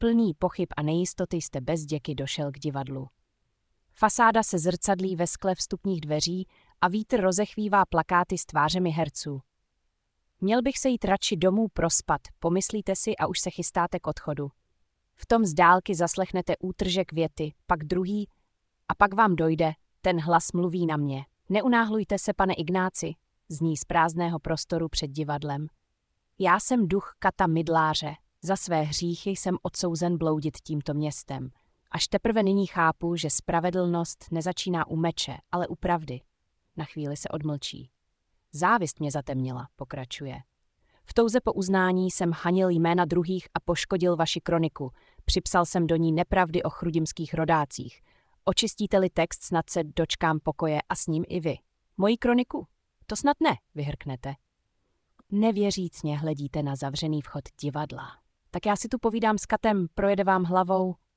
Plný pochyb a nejistoty jste bez děky došel k divadlu. Fasáda se zrcadlí ve skle vstupních dveří a vítr rozechvívá plakáty s tvářemi herců. Měl bych se jít radši domů prospat, pomyslíte si a už se chystáte k odchodu. V tom z dálky zaslechnete útržek věty, pak druhý a pak vám dojde, ten hlas mluví na mě. Neunáhlujte se, pane Ignáci, zní z prázdného prostoru před divadlem. Já jsem duch kata mydláře, za své hříchy jsem odsouzen bloudit tímto městem. Až teprve nyní chápu, že spravedlnost nezačíná u meče, ale u pravdy. Na chvíli se odmlčí. Závist mě zatemnila, pokračuje. V touze po uznání jsem hanil jména druhých a poškodil vaši kroniku. Připsal jsem do ní nepravdy o chrudimských rodácích. Očistíte-li text, snad se dočkám pokoje a s ním i vy. Moji kroniku? To snad ne, vyhrknete. Nevěřícně hledíte na zavřený vchod divadla. Tak já si tu povídám s katem, projede vám hlavou,